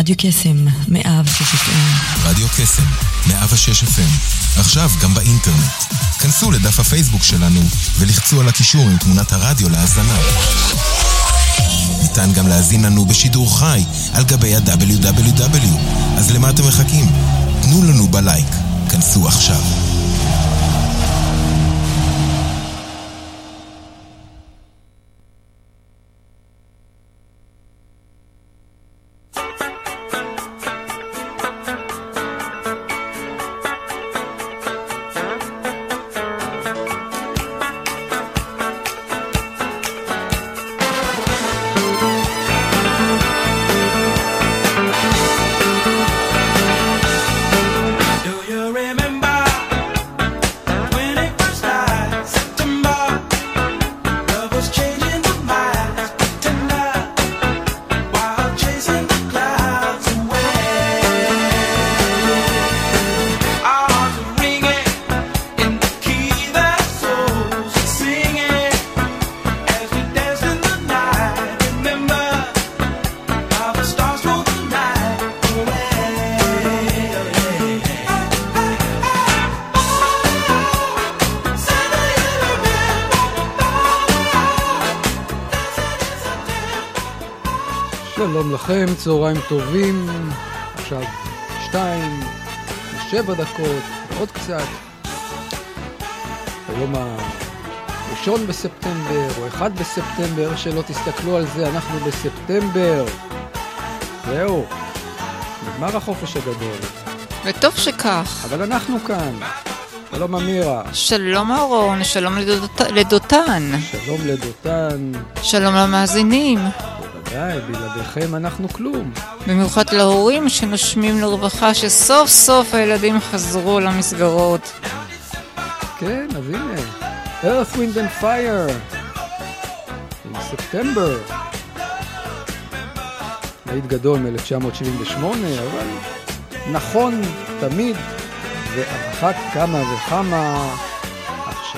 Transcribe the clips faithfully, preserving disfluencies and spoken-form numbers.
רדיו קסם, מאה ושש אף אם. רדיו קסם, מאה ושש אף אם. עכשיו גם באינטרנט. כנסו לדף הפייסבוק שלנו ולחצו על הקישור עם תמונת הרדיו להאזנה. ניתן גם להזין לנו בשידור חי על גבי ה-דאבליו דאבליו דאבליו. אז למה אתם מחכים? תנו לנו בלייק. כנסו עכשיו. שלום לכם, צהריים טובים, עכשיו שתיים, שבע דקות, עוד קצת. היום הראשון בספטמבר, או אחד בספטמבר, שלא תסתכלו על זה, אנחנו בספטמבר. זהו, נגמר החופש הגדול. וטוב שכך. אבל אנחנו כאן. שלום אמירה. שלום אהרון, שלום לדות... לדותן. שלום לדותן. שלום למאזינים. די, בלעדיכם אנחנו כלום. במיוחד להורים שנושמים לרווחה שסוף סוף הילדים חזרו למסגרות. כן, אז הנה. Earth, Wind and Fire. עם ספטמבר. להיט גדול מ-אלף תשע מאות שבעים ושמונה, אבל נכון תמיד, ואחת כמה וכמה עכשיו.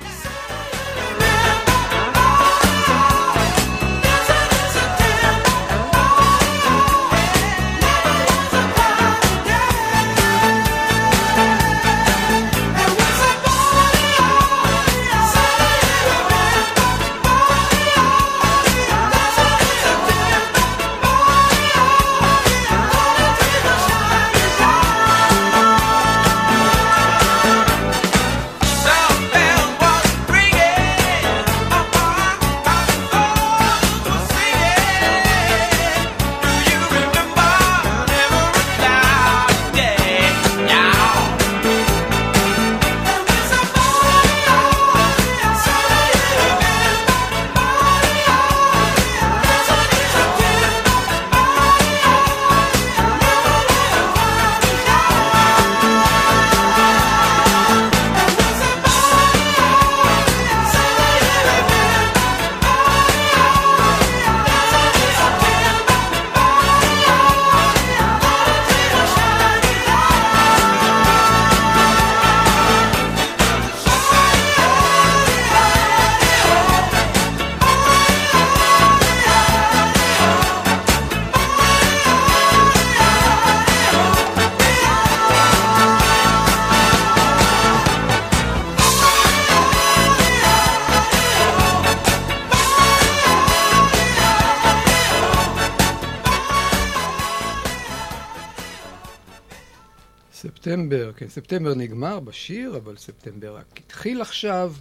ספטמבר, כן, ספטמבר נגמר בשיר, אבל ספטמבר רק התחיל עכשיו.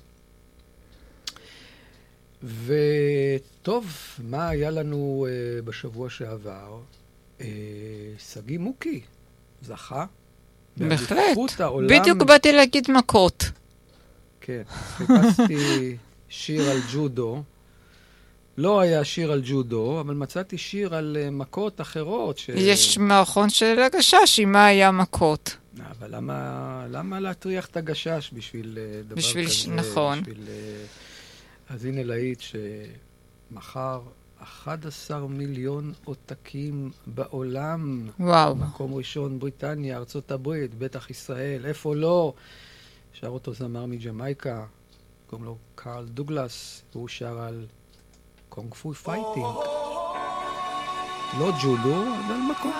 וטוב, מה היה לנו uh, בשבוע שעבר? Uh, סגי מוקי זכה. בהחלט, בדיוק באתי להגיד מכות. כן, חיפשתי שיר על ג'ודו. לא היה שיר על ג'ודו, אבל מצאתי שיר על uh, מכות אחרות. ש... יש מערכון של הגשש, עם מה היה מכות. אבל למה, למה להטריח את הגשש בשביל uh, דבר בשביל כזה? ש... נכון. בשביל, uh, אז הנה להיט שמחר אחד עשר מיליון עותקים בעולם. וואו. מקום ראשון בריטניה, ארצות הברית, בטח ישראל, איפה לא? שר אותו זמר מג'מייקה, קוראים לו קארל דוגלס, והוא שר על קונג פו פייטינג. לא ג'ודו, אבל מקום.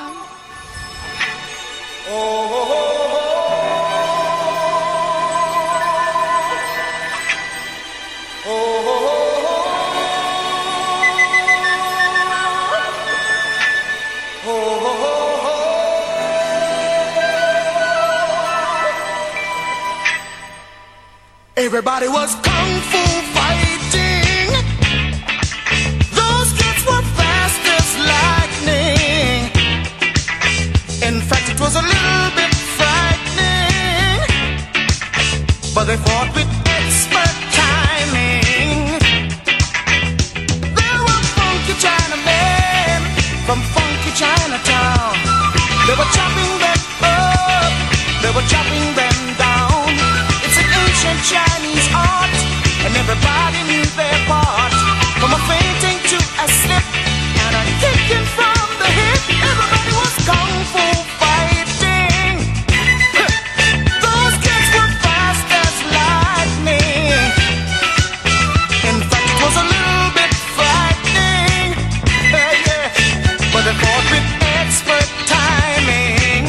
Everybody was kung fu fighting. Those kids were fast as lightning. In fact, it was a little bit frightening, but they fought with expert timing. There were funky Chinamen from funky Chinatown. They were chopping them up, they were chopping them down. It's an ancient Chinese art, and everybody knew their part. From a fainting to a slip, and a kicking from the hip. Everybody was kung fu fighting. Those kids were fast as lightning. In fact, it was a little bit frightening. Yeah, yeah. But they fought with expert timing.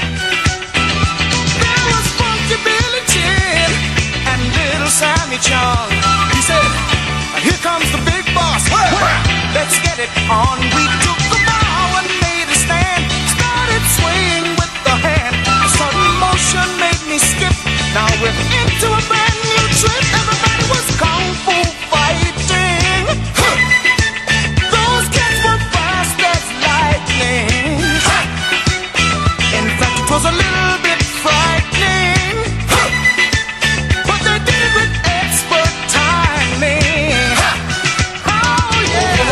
There was Funky Billy Chin and Little Sammy Chung. He said, here comes the big boss. Let's get it on. We took the bow and made a stand. Started swaying with the hand. A sudden motion made me skip. Now we're into a brand new trip. Everybody was kung fu fighting. Those kids were fast as lightning. In fact, it was a little bit frightening, but they did it with expert timing. Oh yeah.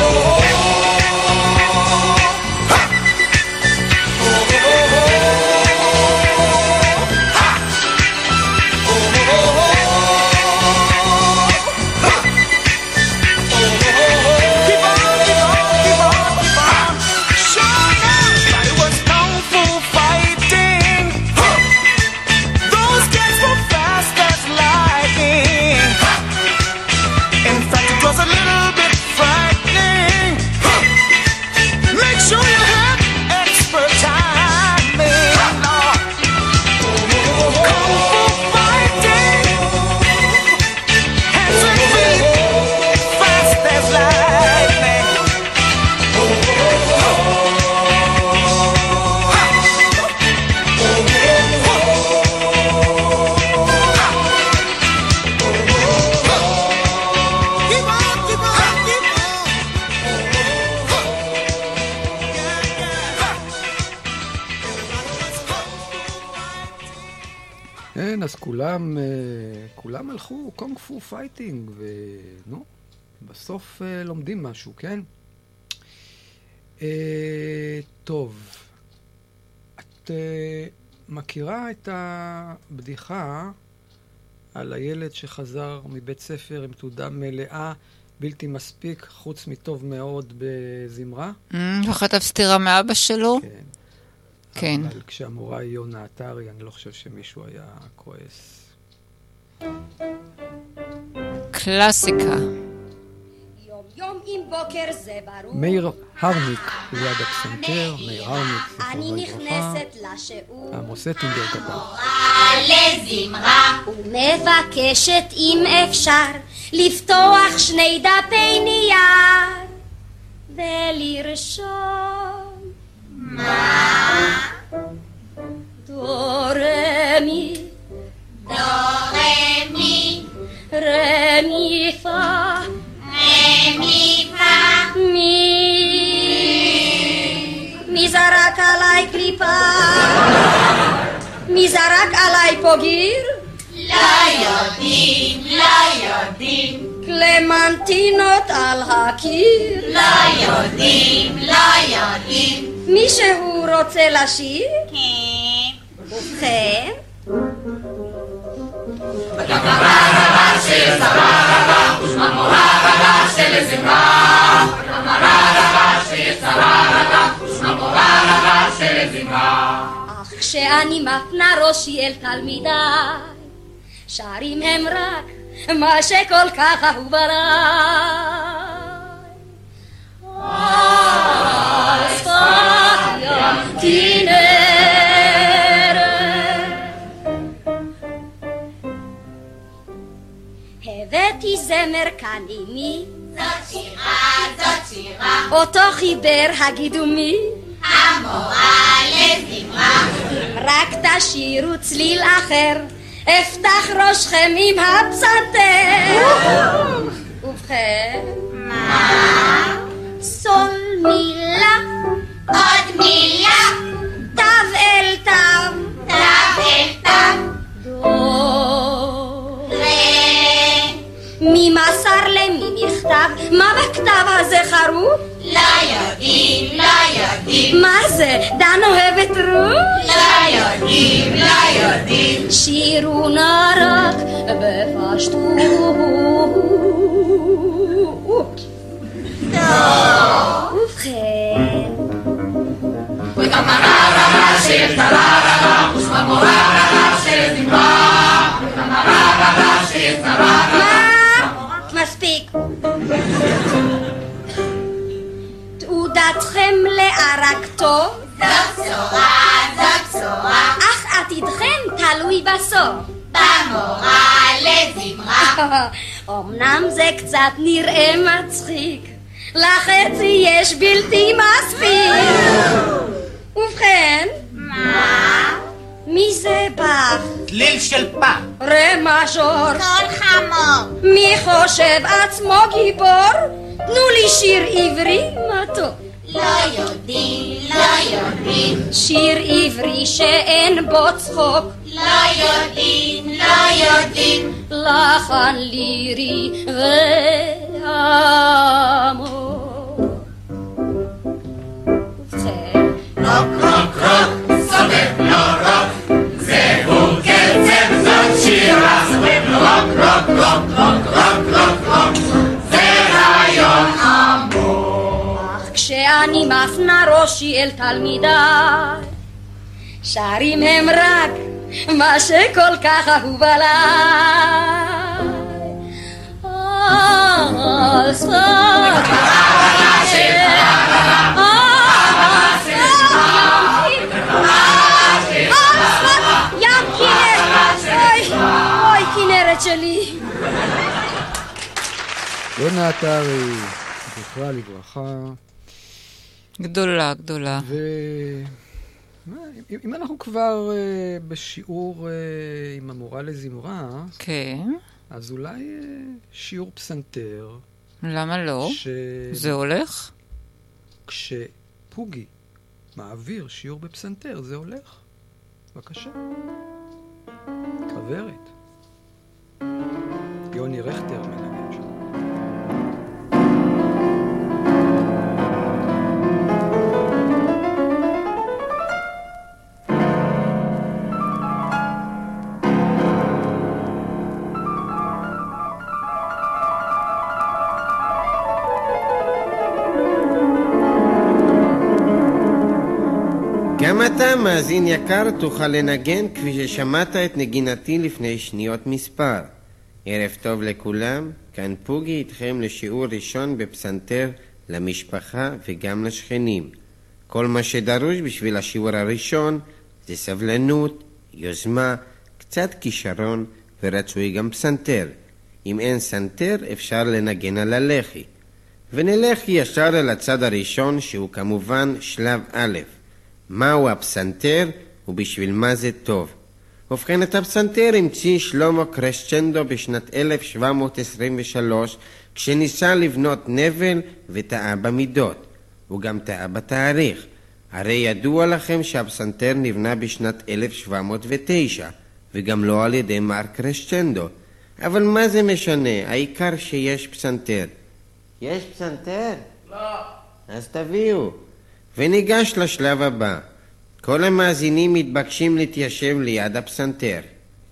Keep on, keep on, keep on, keep on. Sure enough, it was kung fu fighting. Those kids were fast as lightning. In fact, it was a little bit frightening. Make sure you have expert timing. Kung fu fighting. Hands and feet, fast as lightning. Keep on, keep on, keep on. Yeah, yeah. כן, אז כולם, אה, כולם הלכו קונג פו פייטינג, ונו, בסוף אה, לומדים משהו, כן? אה, טוב, את אה, מכירה את הבדיחה על הילד שחזר מבית ספר עם תעודה מלאה, בלתי מספיק, חוץ מטוב מאוד בזמרה? וחטף סתירה מאבא שלו? כן. כן. אבל כשהמורה היא יונה עטרי, אני לא חושב שמישהו היה כועס. קלאסיקה. יום יום עם בוקר זה ברור. מאיר הרניק ליד הפסנתר, מאיר הרניק, אני זכרו לברכה. נכנסת לשיעור. עמוס אטינגר כתב. לזמרה ומבקשת אם אפשר לפתוח שני דפי נייר ולרשום מה? דו רמי דו רמי רמי פה רמי פה מי מי זרק עליי קליפה? מי זרק עליי פה גיר? לא יודעים, לא יודעים, קלמנטינות על הקיר? לא יודעים, לא יודעים. מישהו רוצה לשיר? כן. ובכן? אך כשאני מפנה ראשי אל תלמידיי, שרים הם רק מה שכל כך אהוב עליי. אז אני מי? זאת שירה, זאת שירה, אותו חיבר הגידו מי? המורה לזמרה. רק תשירו צליל אחר, אפתח ראשכם עם הפסנתר. ובכן, מה? סול מילה, עוד מילה, תו אל תו, תו אל תו, דו. רה. ממסר למי נכתב, מה בכתב הזה חרוב? לא יודעים, לא יודעים, מה זה, דן אוהבת רות? לא יודעים, לא יודעים. שירו נא רק בפשטות. ובכן, מה? מספיק. תעודתכם לערק טוב, זאת בשורה, זאת בשורה, אך עתידכם תלוי בסוף. במורה לזמרה. אמנם זה קצת נראה מצחיק, לחצי יש בלתי מספיק. ובכן, מה? מי זה בא? צליל של פח. רה מז'ור. קול חמור. מי חושב עצמו גיבור? תנו לי שיר עברי מתוק. לא יודעים, לא יודעים, שיר עברי שאין בו צחוק, לא יודעים, לא יודעים. לחן לירי ועמוק. ובכן, רוק רוק רוק, סובב לו רוק, זהו קצב זאת שירה. סובב לו רוק רוק רוק רוק רוק רוק רוק, זה רעיון עמוק. אך כשאני מפנה ראשי אל תלמידיי, שרים הם רק מה שכל כך אהוב עליי. על שפת ים כנרת, אוי כנרת שלי. יונה עטרי, זכרה לברכה. גדולה, גדולה. ו... אם, אם אנחנו כבר uh, בשיעור uh, עם המורה לזמרה, כן. אז אולי uh, שיעור פסנתר. למה לא? ש... זה הולך? כשפוגי מעביר שיעור בפסנתר, זה הולך. בבקשה. כברת. יוני רכטר מנגן שם. גם אתה, מאזין יקר, תוכל לנגן כפי ששמעת את נגינתי לפני שניות מספר. ערב טוב לכולם, כאן פוגי איתכם לשיעור ראשון בפסנתר למשפחה וגם לשכנים. כל מה שדרוש בשביל השיעור הראשון זה סבלנות, יוזמה, קצת כישרון ורצוי גם פסנתר. אם אין סנתר אפשר לנגן על הלחי. ונלך ישר אל הצד הראשון שהוא כמובן שלב א'. מהו הפסנתר ובשביל מה זה טוב? ובכן, את הפסנתר המציא שלמה קרשצ'נדו בשנת אלף שבע מאות עשרים ושלוש, כשניסה לבנות נבל וטעה במידות. הוא גם טעה בתאריך. הרי ידוע לכם שהפסנתר נבנה בשנת אלף שבע מאות ותשע, וגם לא על ידי מר קרשצ'נדו. אבל מה זה משנה? העיקר שיש פסנתר. יש פסנתר? לא. אז תביאו. וניגש לשלב הבא. כל המאזינים מתבקשים להתיישב ליד הפסנתר.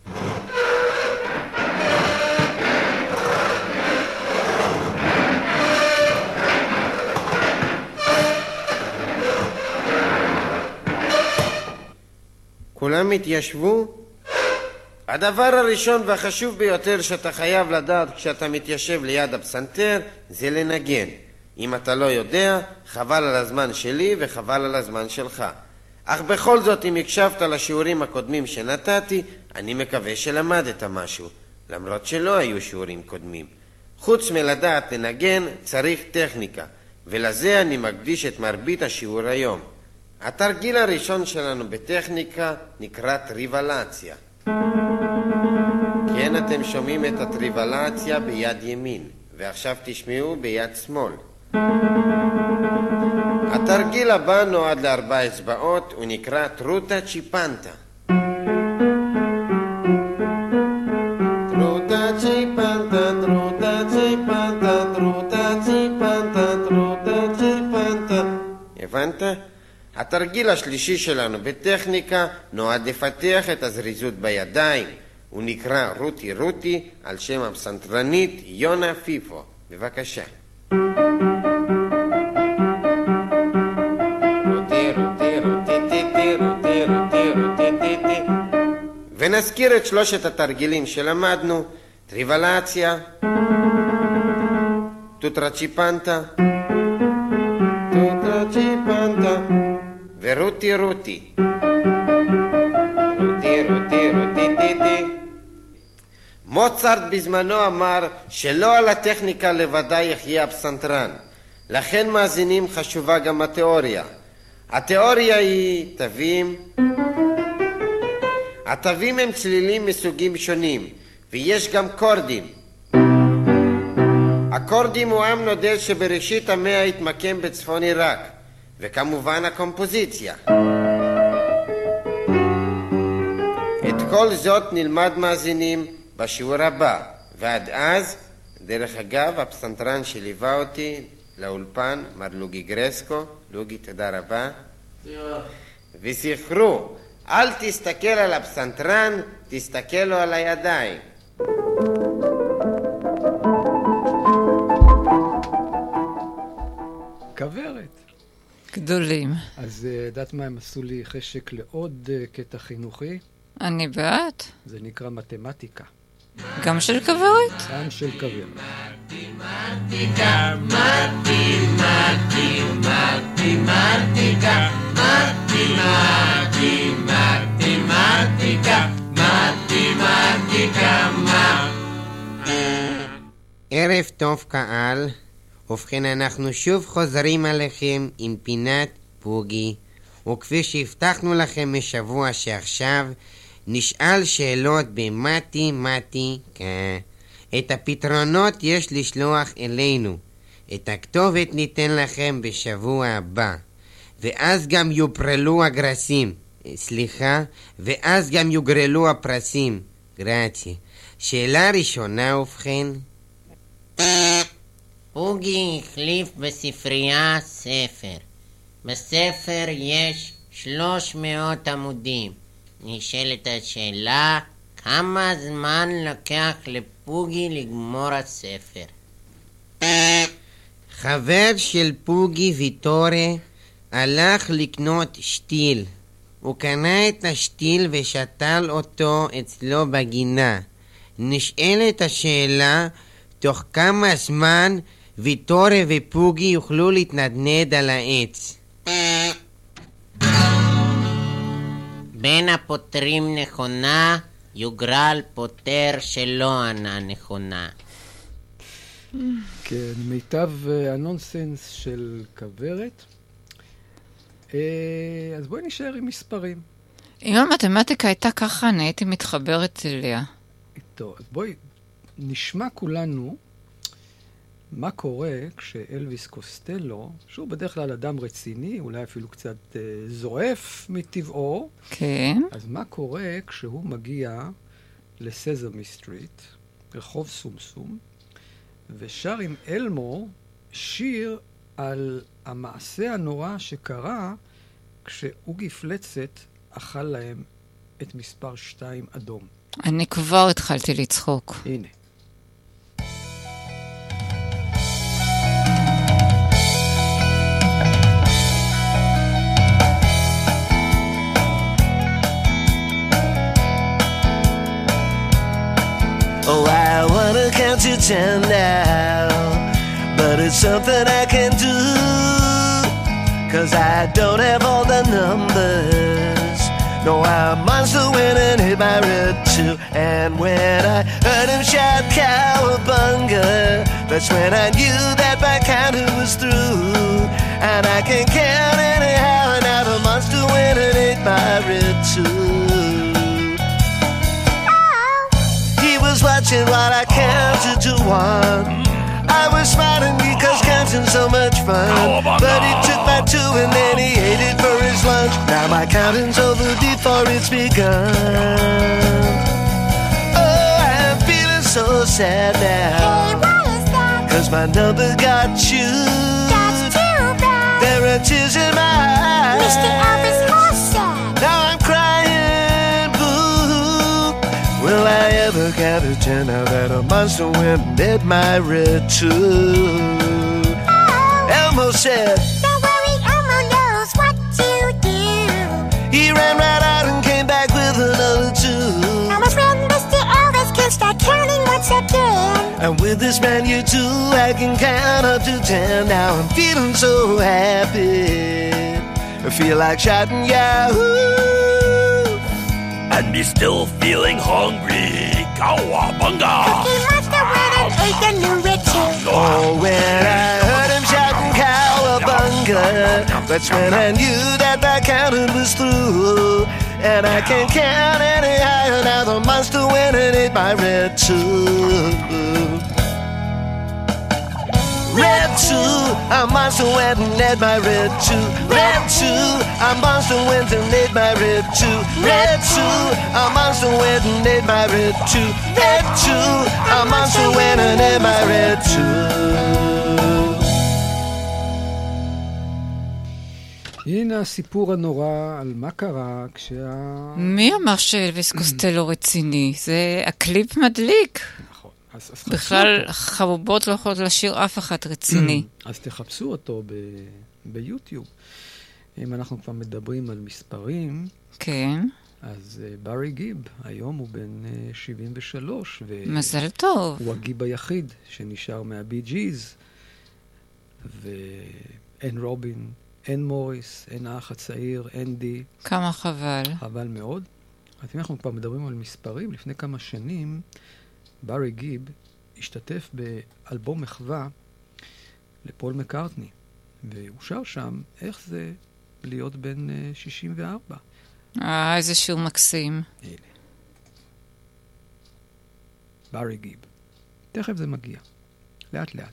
כולם התיישבו? הדבר הראשון והחשוב ביותר שאתה חייב לדעת כשאתה מתיישב ליד הפסנתר זה לנגן. אם אתה לא יודע, חבל על הזמן שלי וחבל על הזמן שלך. אך בכל זאת, אם הקשבת לשיעורים הקודמים שנתתי, אני מקווה שלמדת משהו, למרות שלא היו שיעורים קודמים. חוץ מלדעת לנגן צריך טכניקה, ולזה אני מקדיש את מרבית השיעור היום. התרגיל הראשון שלנו בטכניקה נקרא טריבלציה. כן, אתם שומעים את הטריבלציה ביד ימין, ועכשיו תשמעו ביד שמאל. התרגיל הבא נועד לארבע אצבעות, הוא נקרא טרוטה צ'יפנטה. טרוטה צ'יפנטה, טרוטה צ'יפנטה, טרוטה צ'יפנטה, טרוטה צ'יפנטה. הבנת? התרגיל השלישי שלנו בטכניקה נועד לפתח את הזריזות בידיים. הוא נקרא רוטי רוטי על שם הפסנתרנית יונה פיפו. בבקשה. רוטי רוטי רוטי טיטי רוטי רוטי רוטי טיטי. ונזכיר את שלושת התרגילים שלמדנו: טריבלציה, טוטרצ'יפנטה, טוטרצ'יפנטה ורוטי רוטי. רוטי רוטי רוטי טיטי. מוצרט בזמנו אמר שלא על הטכניקה לבדה יחיה הפסנתרן. לכן מאזינים חשובה גם התיאוריה. התיאוריה היא תווים. התווים הם צלילים מסוגים שונים, ויש גם קורדים. הקורדים הוא עם נודד שבראשית המאה התמקם בצפון עיראק, וכמובן הקומפוזיציה. את כל זאת נלמד מאזינים בשיעור הבא, ועד אז, דרך אגב, הפסנתרן שליווה אותי לאולפן, מר לוגי גרסקו. לוגי, תודה רבה. וזכרו, אל תסתכל על הפסנתרן, תסתכל לו על הידיים. כברת. גדולים. אז יודעת מה, הם עשו לי חשק לעוד קטע חינוכי? אני בעד. זה נקרא מתמטיקה. גם של כברת? גם של כברת. מתמטיקה, מתמטיקה, מתמטיקה, מתמטיקה, מתמטיקה, ערב טוב קהל. ובכן, אנחנו שוב חוזרים עליכם עם פינת פוגי, וכפי שהבטחנו לכם משבוע שעכשיו, נשאל שאלות במתמטיקה. את הפתרונות יש לשלוח אלינו. את הכתובת ניתן לכם בשבוע הבא. ואז גם יופרלו הגרסים. סליחה, ואז גם יוגרלו הפרסים. גרציה. שאלה ראשונה ובכן. פוגי החליף בספרייה ספר. בספר יש שלוש מאות עמודים. נשאלת השאלה, כמה זמן לקח לפוגי לגמור הספר? חבר של פוגי ויטורה הלך לקנות שתיל. הוא קנה את השתיל ושתל אותו אצלו בגינה. נשאלת השאלה, תוך כמה זמן ויטורה ופוגי יוכלו להתנדנד על העץ? בין הפותרים נכונה, יוגרל פותר שלא ענה נכונה. כן, מיטב הנונסנס של כברת. אז בואי נשאר עם מספרים. אם המתמטיקה הייתה ככה, אני הייתי מתחברת אליה. טוב, אז בואי נשמע כולנו מה קורה כשאלוויס קוסטלו, שהוא בדרך כלל אדם רציני, אולי אפילו קצת אה, זועף מטבעו. כן. אז מה קורה כשהוא מגיע לסזמי סטריט, רחוב סומסום, ושר עם אלמו שיר על המעשה הנורא שקרה כשאוגי פלצת אכל להם את מספר שתיים אדום. אני כבר התחלתי לצחוק. הנה. Oh, I wanna count to ten now, but it's something I can do, 'cause I don't have all the numbers. No, I'm monster winning hit by red too, and when I heard him shout cowabunga, that's when I knew that my counter was through. And I can count anyhow, and now the monster went and ate my red too. He was watching while I counted to one. I was smiling because counting's so much fun. But he took my two and then he ate it for his lunch. Now my counting's over before it's begun. Oh, I'm feeling so sad now. Hey, why is that? Cause my number got chewed. That's too bad. There are tears in my eyes. Mister Elvis Costello. Now I'm crying, boo. Will I ever count to ten now that a monster went and ate my red too? Oh, Elmo said, don't worry, Elmo knows what to do. he ran right out and came back with another two. Elmo's friend, Mister Elvis, can start counting once again. And with this menu too, I can count up to ten. Now I'm feeling so happy, I feel like shouting Yahoo! And me still feeling hungry. Cowabunga! Cookie Monster went and ate the new ritual. Oh, when I heard him shouting cowabunga, that's when I knew that my counting was through. And I can count any higher now, the monster went and ate my red too. Red two, a monster went and ate my red two. Red two, a monster went and ate my red two. Red two, a monster went and ate my red two. Red two, a monster went and ate my red two. הנה הסיפור הנורא על מה קרה כשה... מי אמר שאלוויס קוסטלו רציני? זה הקליפ מדליק. נכון. אז, אז בכלל חבובות לא יכולות לשיר אף אחד רציני. אז תחפשו אותו ב... ביוטיוב. אם אנחנו כבר מדברים על מספרים... כן. אז uh, ברי גיב, היום הוא בן uh, שבעים ושלוש. ו... מזל טוב. הוא הגיב היחיד שנשאר מהבי ג'יז. ואין רובין... אין מוריס, אין האח הצעיר, אין די. כמה חבל. חבל מאוד. אז אם אנחנו כבר מדברים על מספרים, לפני כמה שנים, ברי גיב השתתף באלבום מחווה לפול מקארטני, והוא שר שם איך זה להיות בן שישים וארבע. אה, איזה שיר מקסים. הנה. ברי גיב. תכף זה מגיע. לאט לאט.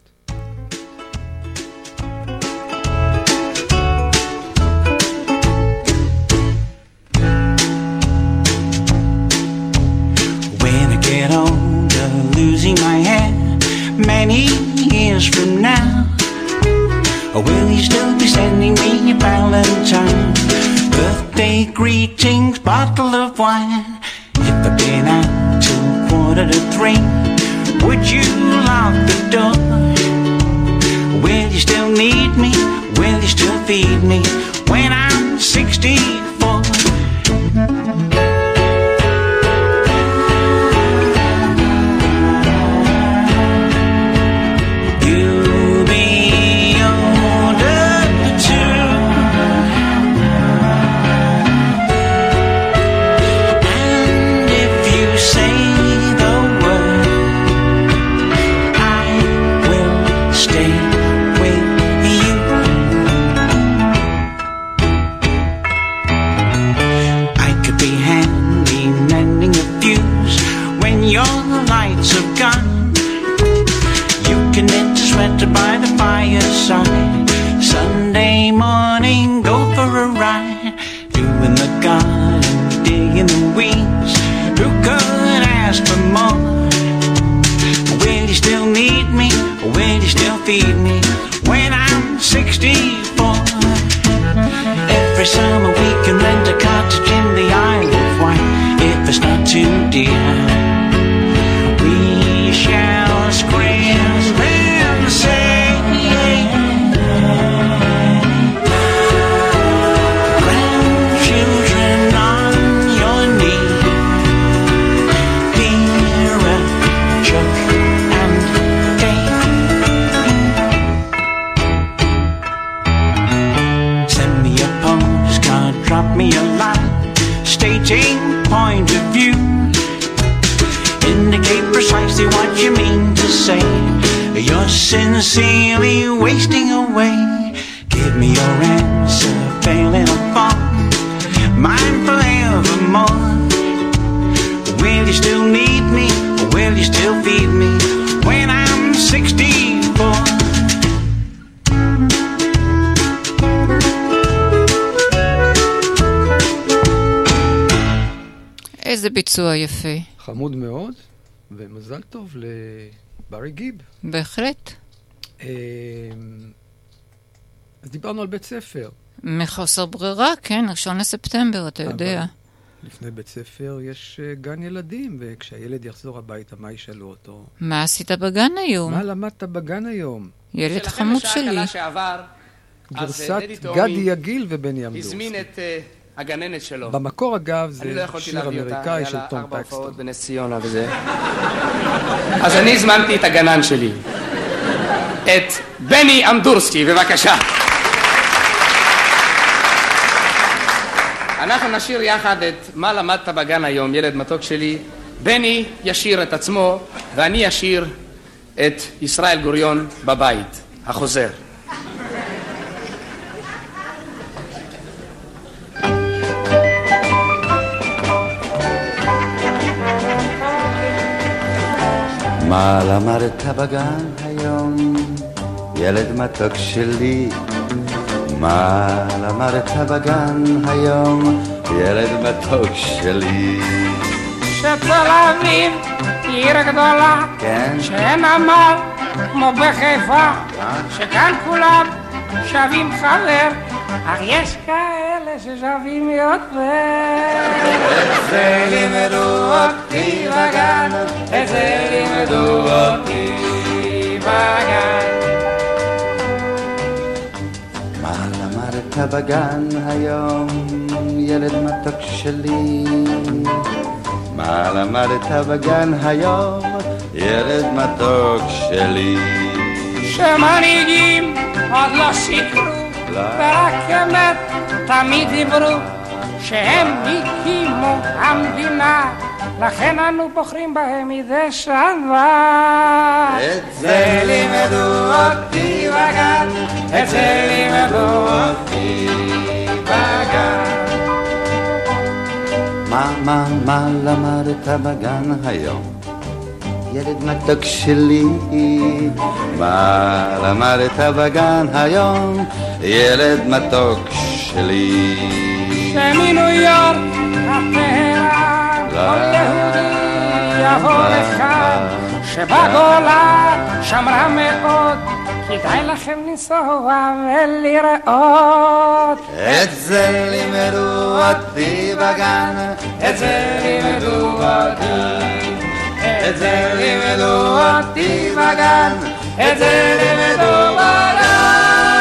Get older, losing my hair many years from now. Will you still be sending me a valentine? Birthday greetings, bottle of wine. If I've been out till quarter to three, would you lock the door? Will you still need me? Will you still feed me when I'm sixty-four? By the fireside, Sunday morning, go for a ride. Doing the garden, digging the weeds. Who could ask for more? Will you still need me? Will you still feed me when I'm sixty-four? Every summer we can rent a cottage in the Isle of Wight. If it's not too dear, we shall scream and say, grandchildren on your knee, Vera, Chuck and Dave. Send me a postcard, drop me a line, stating point of view. sincerely wasting away. Give me your answer, failing upon mine forevermore. Will you still need me, or will you still feed me when I'm sixty-four? איזה ביצוע יפה. חמוד מאוד, ומזל טוב לברי גיב. בהחלט. אז דיברנו על בית ספר. מחוסר ברירה, כן, ראשון לספטמבר, אתה יודע. לפני בית ספר יש גן ילדים, וכשהילד יחזור הביתה, מה ישאלו אותו? מה עשית בגן היום? מה למדת בגן היום? ילד חמוד שלי. גרסת גדי יגיל ובני עמדורסקי. הזמין את הגננת שלו. במקור אגב זה שיר אמריקאי של טום פקסטון. הופעות בנס ציונה וזה. אז אני הזמנתי את הגנן שלי. את בני עמדורסקי, בבקשה. אנחנו נשיר יחד את מה למדת בגן היום, ילד מתוק שלי. בני ישיר את עצמו, ואני ישיר את ישראל גוריון בבית, החוזר. מה למדת בגן היום, ילד מתוק שלי? מה למדת בגן היום, ילד מתוק שלי? שתל אביב עיר גדולה, כן? שאין עמל כמו בחיפה, שכאן כולם שווים חבר, אך יש כאלה ששווים יותר. את זה לימדו אותי בגן, את זה לימדו אותי בגן. מה למדת בגן היום, ילד מתוק שלי? מה למדת בגן היום, ילד מתוק שלי? שמנהיגים עוד לא שיקרו, ורק אמת תמיד דיברו, שהם הקימו המדינה, לכן אנו בוחרים בהם מדי שנה. את זה לימדו אותי בגן, את זה לימדו אותי בגן. מה, מה, מה למדת בגן היום, ילד מתוק שלי? מה למדת בגן היום, ילד מתוק שלי? שמניו יורק הטהרן, כל יהודי יבוא לכאן, שבגולה שמרה מאוד, כדאי לכם לנסוע ולראות. את זה לימדו אותי בגן, את זה לימדו אותי, את זה לימדו אותי בגן, את זה לימדו בגן.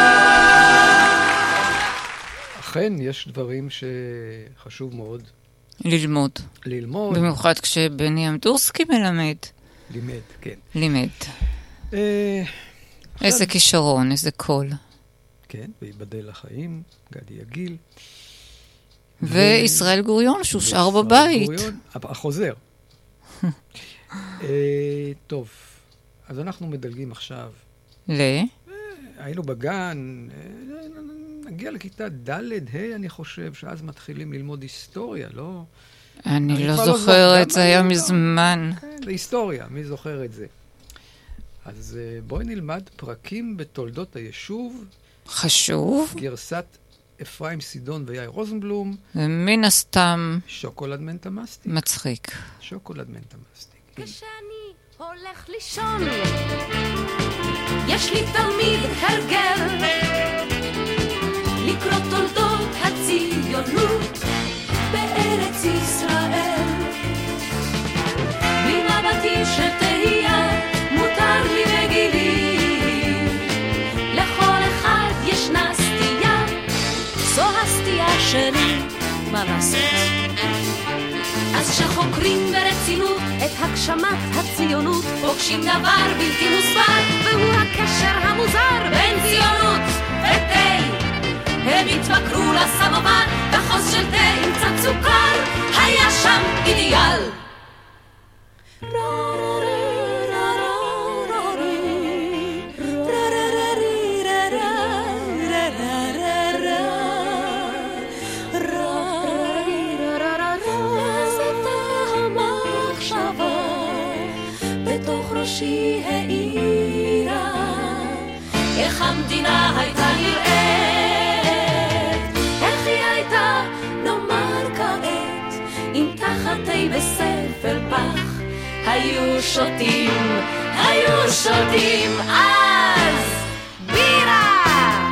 אכן, יש דברים שחשוב מאוד ללמוד. ללמוד. במיוחד כשבני עמדורסקי מלמד. לימד, כן. לימד. אה, איזה כישרון, איזה קול. כן, ויבדל לחיים, גדי יגיל. וישראל גוריון, שהוא שר בבית. גוריון, החוזר. אה, טוב, אז אנחנו מדלגים עכשיו. ל? היינו בגן, נגיע לכיתה ד' ה' אני חושב, שאז מתחילים ללמוד היסטוריה, לא? אני לא זוכרת, זה היה מזמן. כן, להיסטוריה, מי זוכר את זה? אז בואי נלמד פרקים בתולדות היישוב. חשוב. גרסת אפרים סידון ויאיר רוזנבלום. ומן הסתם... שוקולד מנטה מסטיק. מצחיק. שוקולד מנטה מסטיק. כשאני הולך לישון, יש לי תמיד הרגל לקרוא תולדות הציונות בארץ ישראל. בלי מבטים של תהייה מותר לי בגילי, לכל אחד ישנה סטייה, זו הסטייה שלי, מה לעשות? אז שחוקרים ברצינות את הגשמת הציונות, פוגשים דבר בלתי מוסבר, והוא הקשר המוזר בין ציונות ותה. הם התמכרו לסמומן בחוס של תה עם קצת סוכר, היה שם אידיאל. רה רה רה רה רה המדינה הייתה נראית, איך היא הייתה נאמר כעת, אם תחתי בספל פח היו שותים, היו שותים אז בירה.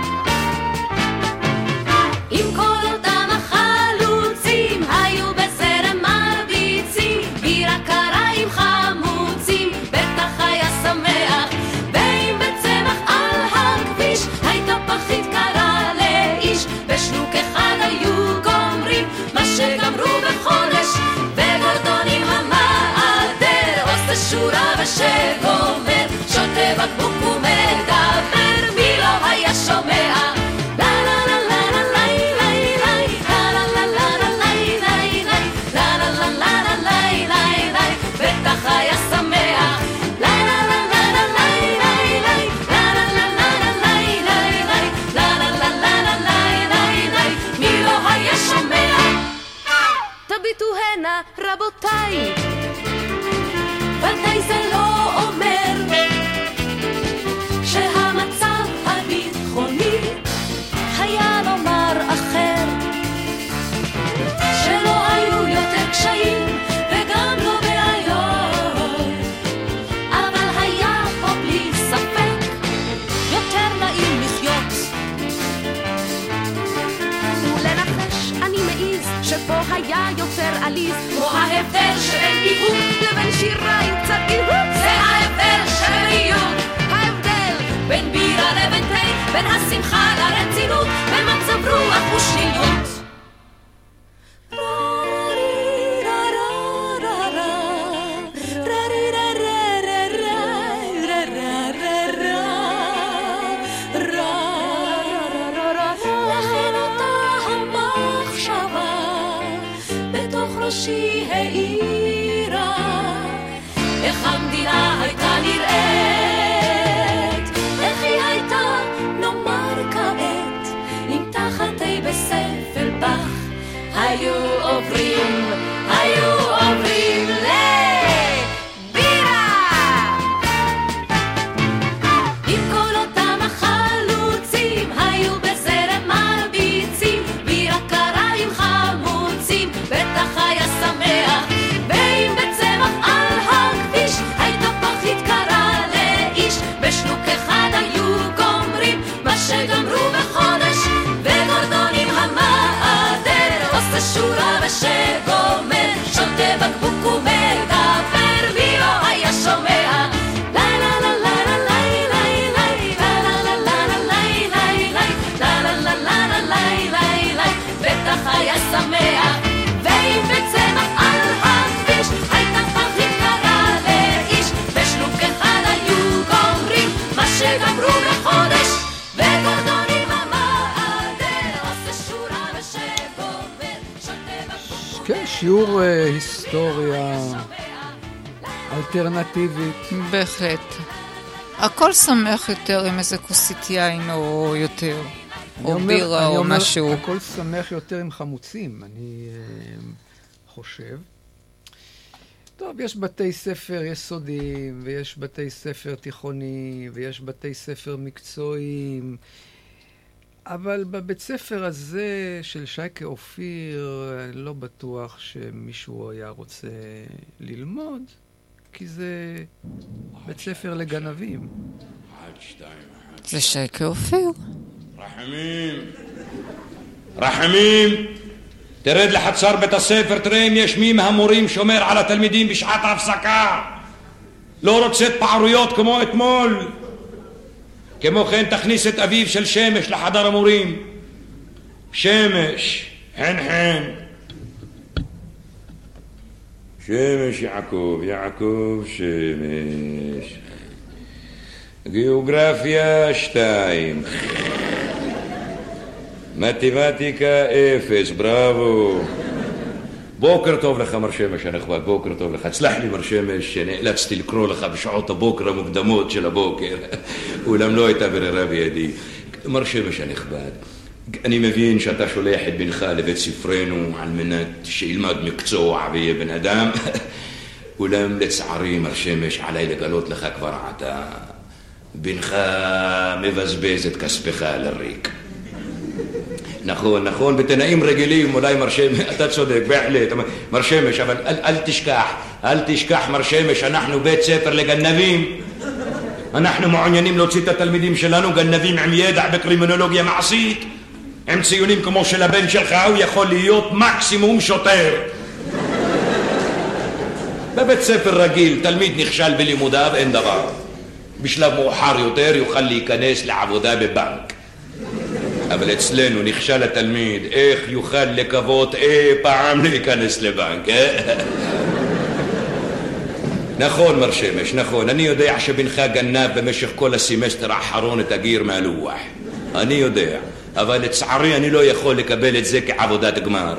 עם כל אותם החלוצים היו בזרם מרביצים, בירה קרה עם חמוצים, בטח היה שמח. ואם בצמח על הכביש הייתה פחית קרה לאיש, בשלוק אחד היו גומרים מה שגמרו בחודש, וגורדונים המעדר עושה שורה ושגומר, שותה בקבוק ומדבר, מי לא היה שומע? בטח היה שמח. מי לא היה שומע? תביטו הנה רבותיי, ודאי זה לא אומר שהמצב הביטחוני היה לומר אחר, שלא היו יותר קשיים וגם לא בעיות, אבל היה פה בלי ספק יותר נעים לחיות. ולנחש אני מעיז שפה היה יותר עליז, כמו ההבדל שאין איהוב לבין שירה עם קצת גלהוב, זה ההבדל של איוב, ההבדל בין בירה לבין תה, בין השמחה לרצינות, בין מצב רוח ושניות. לכן אותה המחשבה בתוך ראשי העירה, איך המדינה הייתה נראית, איך היא הייתה נאמר כעת, אם תחתי בספל פח היו עוברים, היו עוברים לבירה. עם כל אותם החלוצים היו בזרם מרביצים, בירה קרה עם חמוצים, בטח היה שמח. ואם בצמח על הכביש הייתה פחית קרה לאיש, בשלוק אחד היו גומרים מה שגמרו בחודש, וגורדונים המעדר עושה שורה ושגומר, שותה בקבוק ומדבר, מי לא היה שומע? בטח היה שמח. ואם בצמח על הכביש הייתה פחית קרה לאיש, בשלוק אחד היו גומרים מה שגמרו בחודש, וגורדונים המעדר עושה שורה ושגומר, שותה בקבוק. כן, שיעור אה, היסטוריה אלטרנטיבית. בהחלט. הכל שמח יותר עם איזה כוסית יין או יותר, או אומר, בירה או אומר, משהו. הכל שמח יותר עם חמוצים, אני uh, חושב. טוב, יש בתי ספר יסודיים, ויש בתי ספר תיכוניים, ויש בתי ספר מקצועיים, אבל בבית ספר הזה של שייקה אופיר, אני לא בטוח שמישהו היה רוצה ללמוד, כי זה בית ספר לגנבים. זה שייקה אופיר. רחמים, רחמים, תרד לחצר בית הספר, תראה אם יש מי מהמורים שומר על התלמידים בשעת ההפסקה. לא רוצה התפערויות כמו אתמול. כמו כן תכניס את אביו של שמש לחדר המורים. שמש, חן חן. שמש יעקב, יעקב שמש. גיאוגרפיה שתיים. מתמטיקה אפס, בראבו. בוקר טוב לך מר שמש הנכבד, בוקר טוב לך. תסלח לי מר שמש שנאלצתי לקרוא לך בשעות הבוקר המוקדמות של הבוקר, אולם לא הייתה ברירה בידי. מר שמש הנכבד, אני מבין שאתה שולח את בנך לבית ספרנו על מנת שילמד מקצוע ויהיה בן אדם, אולם לצערי מר שמש עליי לגלות לך כבר עתה בנך מבזבז את כספך על הריק. נכון, נכון, בתנאים רגילים אולי מר שמש, אתה צודק, בהחלט, מר שמש, אבל אל, אל תשכח, אל תשכח מר שמש, אנחנו בית ספר לגנבים. אנחנו מעוניינים להוציא את התלמידים שלנו גנבים עם ידע בקרימינולוגיה מעשית, עם ציונים כמו של הבן שלך, הוא יכול להיות מקסימום שוטר. בבית ספר רגיל, תלמיד נכשל בלימודיו, אין דבר. בשלב מאוחר יותר יוכל להיכנס לעבודה בבנק. אבל אצלנו נכשל התלמיד, איך יוכל לקוות אי פעם להיכנס לבנק, אה? נכון מר שמש, נכון, אני יודע שבנך גנב במשך כל הסמסטר האחרון את הגיר מהלוח. אני יודע, אבל לצערי אני לא יכול לקבל את זה כעבודת גמר.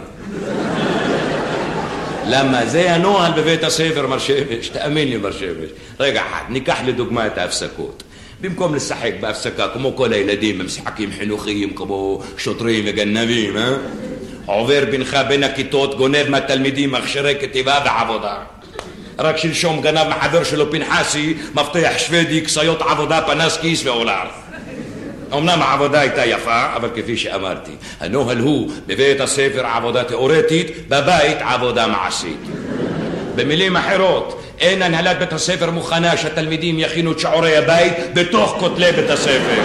למה? זה הנוהל בבית הספר מר שמש, תאמין לי מר שמש. רגע אחד, ניקח לדוגמה את ההפסקות. במקום לשחק בהפסקה כמו כל הילדים במשחקים חינוכיים כמו שוטרים וגנבים, אה? עובר בנך בין הכיתות, גונב מהתלמידים מכשירי כתיבה ועבודה. רק שלשום גנב מחבר שלו פנחסי מפתח שוודי, כסיות עבודה, פנס כיס ועולר. אמנם העבודה הייתה יפה, אבל כפי שאמרתי, הנוהל הוא בבית הספר עבודה תיאורטית, בבית עבודה מעשית. במילים אחרות, אין הנהלת בית הספר מוכנה שהתלמידים יכינו את שעורי הבית בתוך כותלי בית הספר.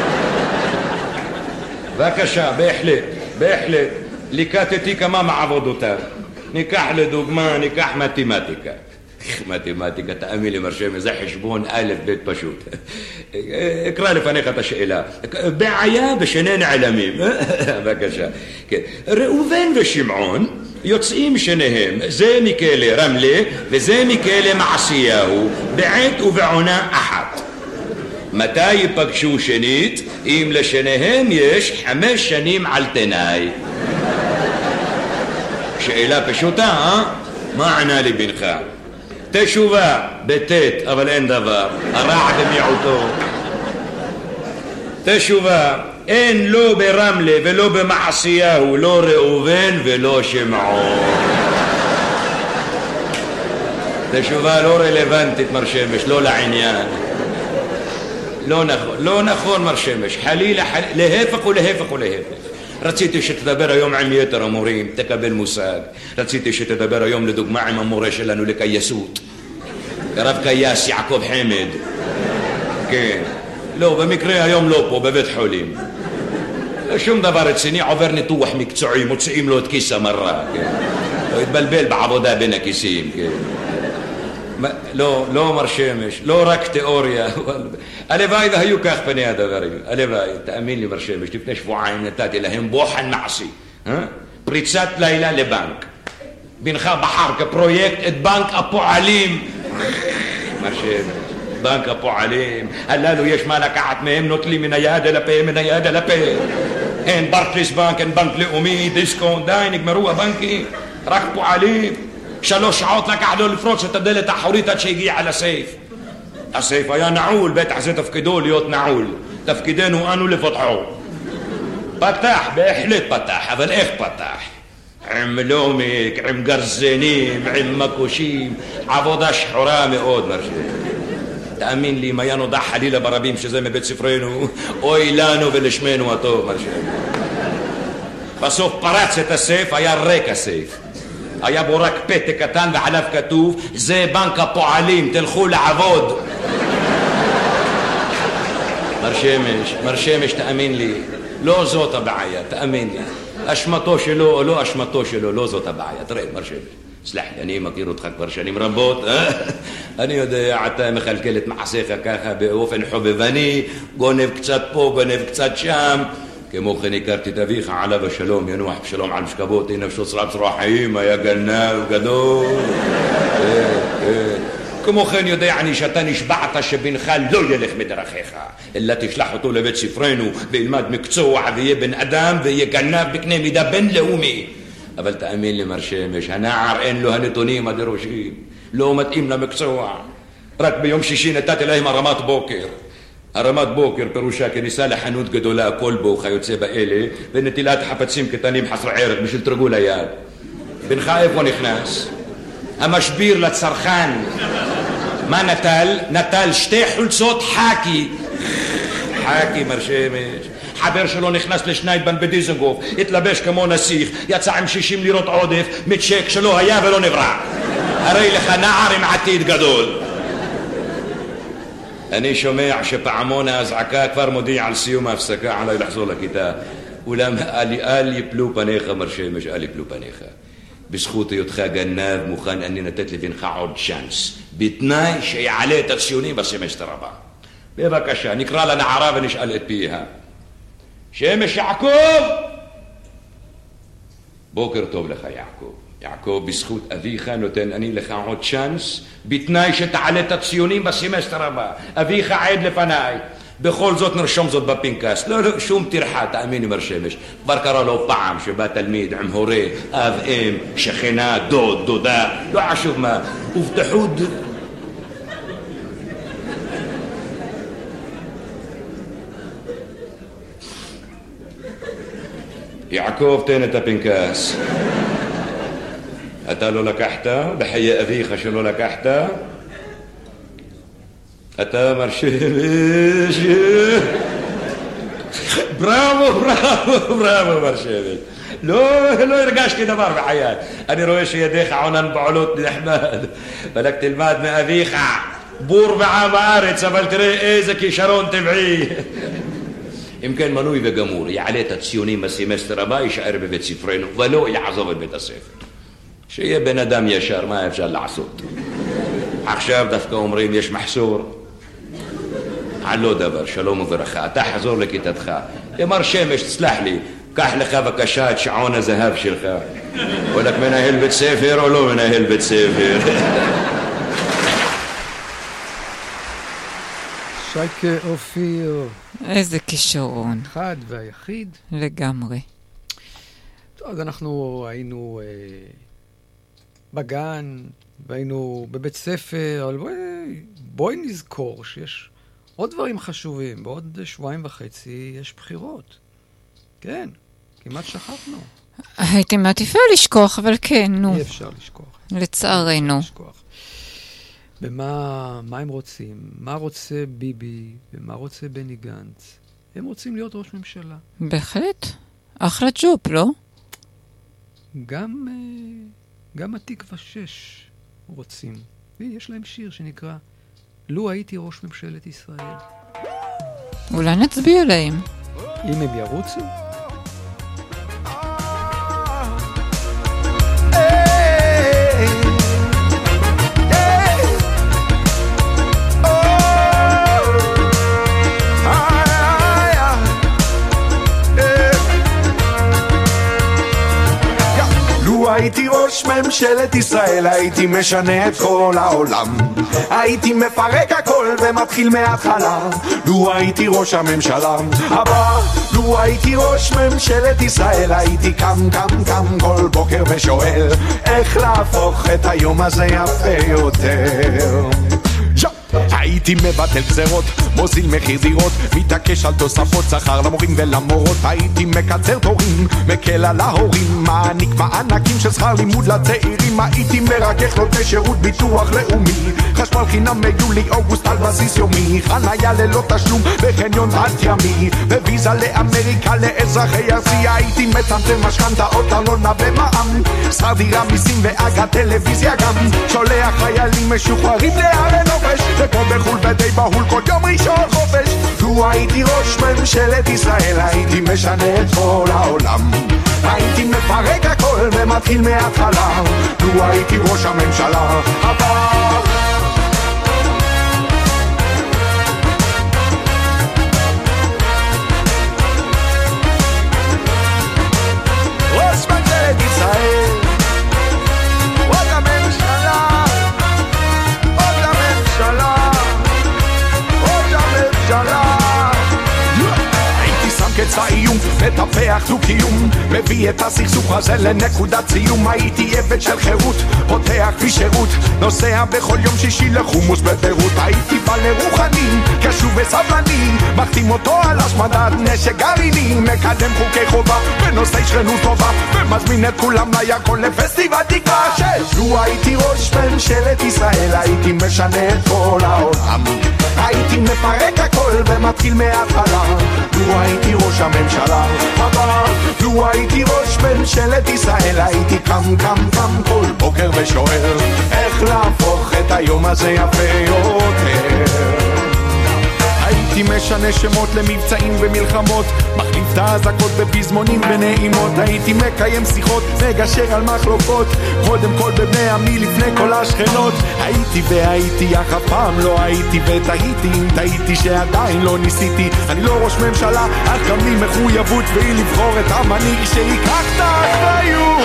בבקשה, בהחלט, בהחלט, ליקטתי כמה מעבודותיו. ניקח לדוגמה, ניקח מתמטיקה. מתמטיקה, תאמין לי מר שמש, זה חשבון א' ב' פשוט. אקרא לפניך את השאלה. בעיה ושני נעלמים. בבקשה. ראובן ושמעון יוצאים שניהם, זה מכלא רמלה וזה מכלא מעשיהו, בעת ובעונה אחת. מתי ייפגשו שנית? אם לשניהם יש חמש שנים על תנאי. שאלה פשוטה, אה? מה ענה לי בנך? תשובה בתת, אבל אין דבר, הרע במיעוטו. תשובה, אין לא ברמלה ולא במעשיהו, לא ראובן ולא שמעון. תשובה לא רלוונטית מר שמש, לא לעניין. לא נכון, לא נכון מר שמש, חלילה, חלילה, להפך ולהפך ולהפך. רציתי שתדבר היום עם יתר המורים, תקבל מושג. רציתי שתדבר היום לדוגמה עם המורה שלנו לקייסות, הרב קייס יעקב חמד. כן, לא, במקרה היום לא פה, בבית חולים. שום דבר רציני, עובר ניתוח מקצועי, מוצאים לו את כיס המרה, כן. לא התבלבל בעבודה בין הכיסים, כן. לא, לא מר שמש, לא רק תיאוריה. הלוואי והיו כך פני הדברים, הלוואי. תאמין לי מר שמש, לפני שבועיים נתתי להם בוחן מעשי, פריצת לילה לבנק. בנך בחר כפרויקט את בנק הפועלים. מר שמש, בנק הפועלים, הללו יש מה לקחת מהם, נוטלים מן היד אל הפה, מן היד אל הפה. אין ברקליס בנק, אין בנק לאומי, דיסקונט, די, נגמרו הבנקים, רק פועלים. שלוש שעות לקח לו לפרוץ את הדלת האחורית עד שהגיע לסייף. הסייף היה נעול, בטח זה תפקידו להיות נעול. תפקידנו אנו לפתחו. פתח, בהחלט פתח, אבל איך פתח? עם לומק, עם גרזנים, עם מקושים, עבודה שחורה מאוד מרשה. תאמין לי, אם היה נודע חלילה ברבים שזה מבית ספרנו, אוי לנו ולשמנו הטוב מרשה. בסוף פרץ את הסייף, היה ריק הסייף. היה בו רק פתק קטן ועליו כתוב, זה בנק הפועלים, תלכו לעבוד. מר שמש, מר שמש, תאמין לי, לא זאת הבעיה, תאמין לי. אשמתו שלו או לא אשמתו שלו, לא זאת הבעיה. תראה, מר שמש, סלח לי, אני מכיר אותך כבר שנים רבות, אה? אני יודע, אתה מכלכל את מעשיך ככה באופן חובבני, גונב קצת פה, גונב קצת שם. כמו כן הכרתי את אביך עליו השלום, ינוח בשלום על משכבות, נפשו צרץ רוחיים, היה גנב גדול. כמו כן יודע אני שאתה נשבעת שבנך לא ילך מדרכיך, אלא תשלח אותו לבית ספרנו וילמד מקצוע ויהיה בן אדם ויהיה גנב בקנה מידה בינלאומי. אבל תאמין לי מר שמש, הנער אין לו הנתונים הדרושים, לא מתאים למקצוע. רק ביום שישי נתתי להם הרמת בוקר. הרמת בוקר פירושה כניסה לחנות גדולה, כלבו וכיוצא באלה, ונטילת חפצים קטנים חסרי ערך בשביל תרגול היד. בנך איפה נכנס? המשביר לצרכן. מה נטל? נטל שתי חולצות חאקי. חכי מר שמש. חבר שלו נכנס לשניידבן בדיזנגוף, התלבש כמו נסיך, יצא עם שישים לירות עודף מצ'ק שלא היה ולא נברא. הרי לך נער עם עתיד גדול. אני שומע שפעמון ההזעקה כבר מודיע על סיום ההפסקה, עליי לחזור לכיתה. אולם אל, אל יפלו פניך מר שמש, אל יפלו פניך. בזכות היותך גנב מוכן אני נתת לבנך עוד צ'אנס, בתנאי שיעלה את הציונים בסמסטר הבא. בבקשה, נקרא לנערה ונשאל את פיה. שמש יעקב! בוקר טוב לך יעקב. יעקב, בזכות אביך נותן אני לך עוד צ'אנס, בתנאי שתעלה את הציונים בסמסטר הבא. אביך עד לפניי. בכל זאת נרשום זאת בפנקס. לא, לא, שום תרחה, תאמיני מר שמש. כבר קרה לו פעם שבא תלמיד עם הורה, אב, אם, שכנה, דוד, דודה, לא חשוב מה, ובטחו ד... יעקב, תן את הפנקס. אתה לא לקחת? בחיי אביך שלא לקחת? אתה מר שמש. בראבו, בראבו, בראבו מר שמש. לא, לא הרגשתי דבר בחיי. אני רואה שידיך עונן פעולות נחמד. ולק תלמד מאביך. בור בעם הארץ, אבל תראה איזה כישרון טבעי. אם כן מנוי וגמור, יעלה את הציונים בסמסטר הבא, יישאר בבית ספרנו, ולא יעזוב את בית הספר. שיהיה בן אדם ישר, מה אפשר לעשות? עכשיו דווקא אומרים יש מחסור. על לא דבר, שלום וברכה, אתה חזור לכיתתך. מר שמש, תסלח לי, קח לך בבקשה את שעון הזהב שלך. ולק מנהל בית ספר או לא מנהל בית ספר? שייקה אופיר. איזה כישרון. אחד והיחיד. לגמרי. טוב, אז אנחנו היינו אה, בגן, והיינו בבית ספר, אבל בואי, בואי נזכור שיש עוד דברים חשובים. בעוד שבועיים וחצי יש בחירות. כן, כמעט שכחנו. הייתי מעטיפה לשכוח, אבל כן, נו. אי אפשר לשכוח. לצערנו. לשכוח. ומה מה הם רוצים? מה רוצה ביבי ומה רוצה בני גנץ? הם רוצים להיות ראש ממשלה. בהחלט. אחלה ג'ופ, לא? גם, גם התקווה שש רוצים. ויש להם שיר שנקרא לו הייתי ראש ממשלת ישראל. אולי נצביע להם. אם הם ירוצו? הייתי ראש ממשלת ישראל, הייתי משנה את כל העולם, הייתי מפרק הכל ומתחיל מההתחלה. לו הייתי ראש הממשלה הבא, לו הייתי ראש ממשלת ישראל, הייתי קם קם קם כל בוקר ושואל איך להפוך את היום הזה יפה יותר. הייתי מבטל גזרות, מוזיל מחיר דירות, מתעקש על תוספות שכר למורים ולמורות, הייתי מקצר תורים, מקל על ההורים, מעניק מענקים של שכר לימוד לצעירים, הייתי מרכך נותני שירות ביטוח לאומי, חשמל חינם מיולי אוגוסט על בסיס יומי, חניה ללא תשלום בחניון תת ימי, וויזה לאמריקה לאזרחי ארצי, הייתי מצמצם משכנתאות ארנונה ומע"מ, שכר דירה מיסים ואגרת טלוויזיה גם, שולח חיילים משוחררים להרי נופש, ופה בחול ודי בהול כל יום ראשון חופש. לו הייתי ראש ממשלת ישראל, הייתי משנה את כל העולם, הייתי מפרק הכל ומתחיל מההתחלה. לו הייתי ראש הממשלה הבא, ראש ממשלת ישראל, עוד הממשלה, עוד הממשלה, עוד הממשלה. הייתי שם קץ האיום מטפח דו-קיום, מביא את הסכסוך הזה לנקודת סיום. הייתי עבד של חירות, פותח כפי שירות, נוסע בכל יום שישי לחומוס בביירות. הייתי בא לרוחני, קשוב וסבלני, מחתים אותו על השמדת נשק גרעיני, מקדם חוקי חובה בנושאי שכנות טובה, ומזמין את כולם לירקון לפסטיבל תקווה שש. לו הייתי ראש ממשלת ישראל, הייתי משנה את כל העולם, הייתי מפרק הכל ומתחיל מההתחלה. לו הייתי ראש הממשלה הבא, לו הייתי ראש ממשלת ישראל, הייתי קם קם קם כל בוקר ושואל איך להפוך את היום הזה יפה יותר. הייתי משנה שמות למבצעים ומלחמות, מחליף את האזעקות בפזמונים ונעימות. הייתי מקיים שיחות, מגשר על מחלוקות, קודם כל בבני עמי לפני כל השכנות. הייתי והייתי אך אף פעם לא הייתי, ותהיתי אם תהיתי שעדיין לא ניסיתי. אני לא ראש ממשלה, אך גם לי מחויבות, והיא לבחור את המנהיג שיקח את האחריות.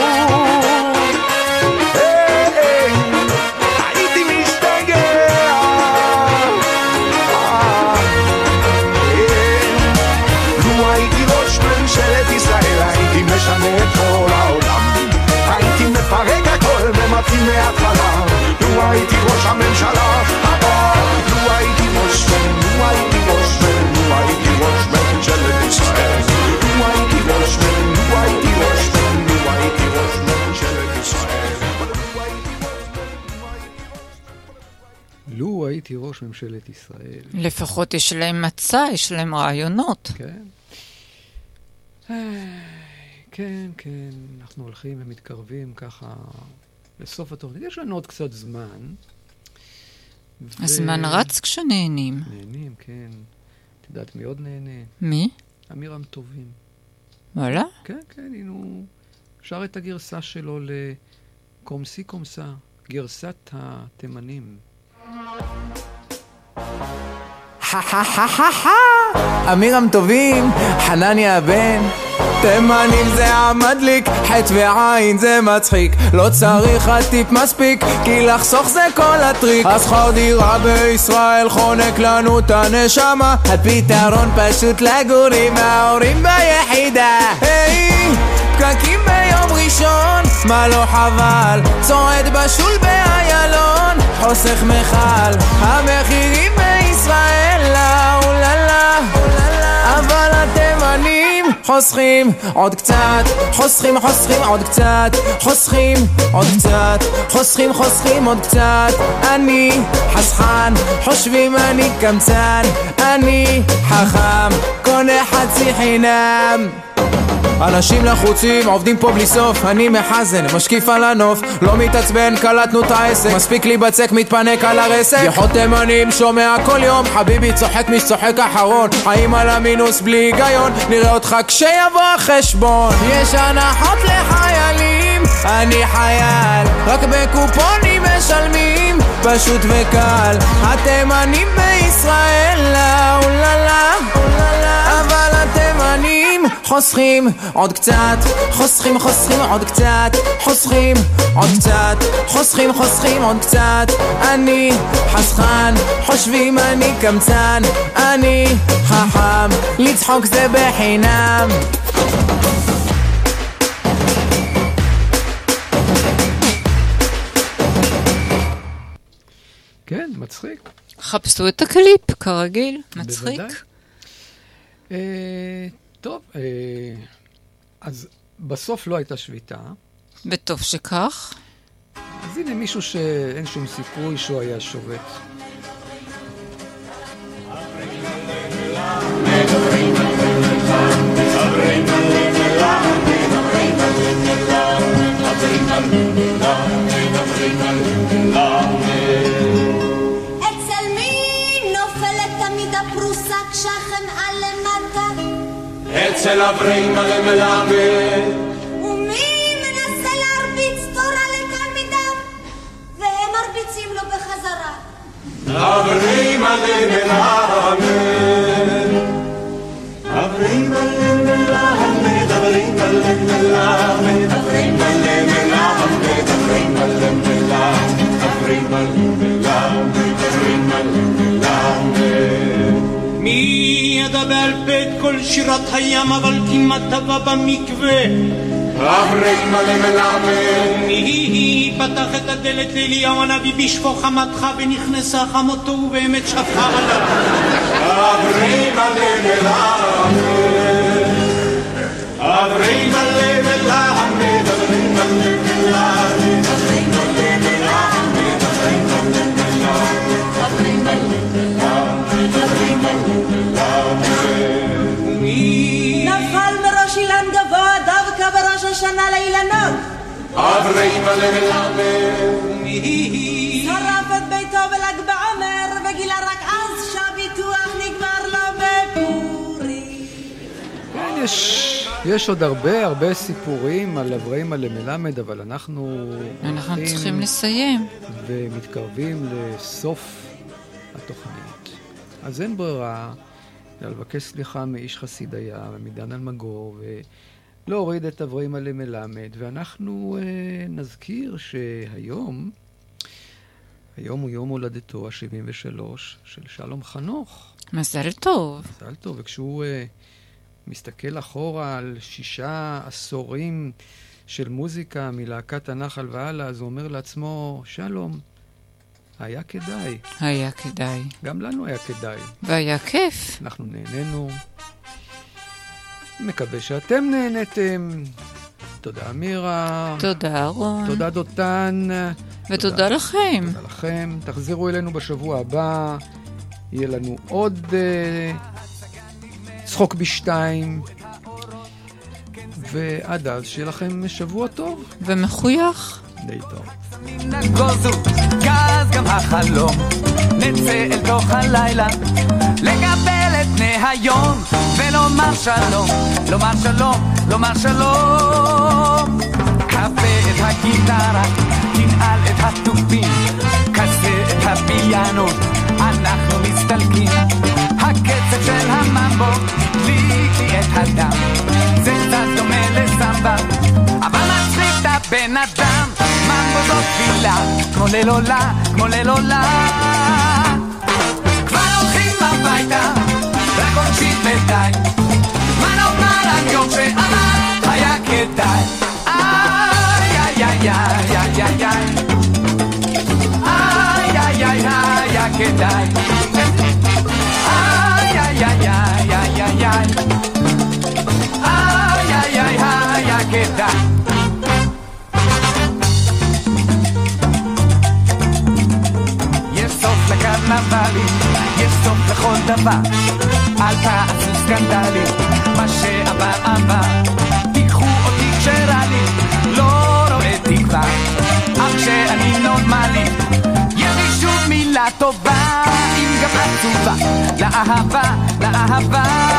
משנה את כל העולם, הייתי מפרק הכל ומתחיל מההתחלה. לו הייתי ראש הממשלה הבא, לו הייתי ראש לו הייתי ראש לו הייתי ראש ממשלת ישראל, לו הייתי ראש לו הייתי ראש לו הייתי ראש ממשלת ישראל, לו הייתי ראש ממשלת ישראל. לפחות יש להם מצע, יש להם רעיונות. כן. כן, כן, אנחנו הולכים ומתקרבים ככה לסוף התוכנית. יש לנו עוד קצת זמן. הזמן ו... רץ כשנהנים. נהנים, כן. את יודעת מי עוד נהנה? מי? אמירם טובים. וואלה? כן, כן, הנה הוא שר את הגרסה שלו לקומסי קומסה, גרסת התימנים. אמירם טובים, חנניה הבן, תימנים זה המדליק, חט ועין זה מצחיק, לא צריך הטיפ מספיק, כי לחסוך זה כל הטריק. השכר דירה בישראל חונק לנו את הנשמה, הפתרון פשוט לגור עם ההורים ביחידה. היי, פקקים ביום ראשון, מה לא חבל, צועד בשול באיילון, חוסך מחל, המחירים בישראל לא אוללה, אבל התימנים חוסכים עוד קצת, חוסכים חוסכים עוד קצת, חוסכים עוד קצת, חוסכים חוסכים עוד קצת. אני חסכן, חושבים אני קמצן, אני חכם, קונה חצי חינם. אנשים לחוצים, עובדים פה בלי סוף, אני מחזן, משקיף על הנוף, לא מתעצבן, קלטנו את העסק, מספיק לי בצק, מתפנק על הרסק. יחות תימנים, שומע כל יום, חביבי צוחק מי שצוחק אחרון, חיים על המינוס בלי היגיון, נראה אותך כשיבוא החשבון. יש הנחות לחיילים, אני חייל, רק בקופונים משלמים, פשוט וקל. התימנים בישראל, לא אוללה, אבל התימנים חוסכים עוד קצת, חוסכים חוסכים עוד קצת, חוסכים עוד קצת, חוסכים חוסכים עוד קצת. אני חסכן, חושבים אני קמצן, אני חכם, לצחוק זה בחינם. כן, מצחיק. חפשו את הקליפ, כרגיל, מצחיק. אה, טוב, אה, אז בסוף לא הייתה שביתה. בטוב שכך. אז הנה מישהו שאין שום סיכוי שהוא היה שובת. אצל מי נופלת תמיד הפרוסה כשכם על למטה? אצל אברים על מלמד. ומי מנסה להרביץ תורה לתלמידיו והם מרביצים לו בחזרה? אברים על מלמד. אברים על מלמד. אברים על מלמד. אברים על מלמד. אברים על מלמד. אברים על מלמד. אברים על מלמד. מי ידבר בית כל שירת הים אבל כמעט טבע במקווה אברי מלא מלמד ומי פתח את הדלת לאליהו הנביא בשפוך חמתך ונכנסה חמותו ובאמת שפכה עליו אברי מלא מלמד אברי מלא מלמד אברי מלא מלמד אברי מלא מלמד אברי מלא מלמד אברי מלא מלמד אברי מלא מלמד נפל מראש אילן גבוה דווקא בראש השנה לאילנות אברי מלא מלמד שרף את ביתו בל"ג בעומר וגילה רק אז שהביטוח נגמר לו בפורים. כן, יש, יש עוד הרבה הרבה סיפורים על אברי מלא מלמד, אבל אנחנו אנחנו צריכים לסיים ומתקרבים לסוף התוכנית. אז אין ברירה לבקש סליחה מאיש חסיד הים ומדן אלמגור ולהוריד את אברי מלא מלמד, ואנחנו אה, נזכיר שהיום היום הוא יום הולדתו ה-שבעים ושלוש של שלום חנוך. מזל טוב. מזל טוב, וכשהוא אה, מסתכל אחורה על שישה עשורים של מוזיקה מלהקת הנחל והלאה, אז הוא אומר לעצמו, שלום, היה כדאי. היה כדאי. גם לנו היה כדאי. והיה כיף. אנחנו נהנינו. מקווה שאתם נהניתם. תודה אמירה. תודה רון. תודה דותן. ותודה תודה, לכם. תודה לכם. תחזרו אלינו בשבוע הבא. יהיה לנו עוד uh, צחוק בשתיים. ועד אז שיהיה לכם שבוע טוב. ומחוייך. להתראות. אז גם החלום נצא אל תוך הלילה לקבל את פני היום ולומר שלום, לומר שלום, לומר שלום. קפה את הגיטרה, תנעל את התופים, כזה את הפיאנו, אנחנו מסתלקים. הקצב של הממבו ליטי את הדם, זה קצת דומה לסמבה אבל מצחיק את הבן אדם. ממבו זאת תפילה, כמו ללולה, כמו ללולה. כבר הולכים הביתה, רק עונשית ודי. מה נאמר על יום שעבר, היה כדאי. איי, איי, איי, איי, איי, איי. איי, איי, איי, היה כדאי. איי, איי, איי, איי, איי, איי, איי. איי, איי, איי, היה כדאי. לקרנבלים, יש סוף לכל דבר, אל תעשו סקנדלים, מה שעבר עבר, תיקחו אותי כשרע לי, לא רואה תקווה, אך כשאני נורמלי, יש לי שוב מילה טובה, אם גם עצובה, לאהבה, לאהבה.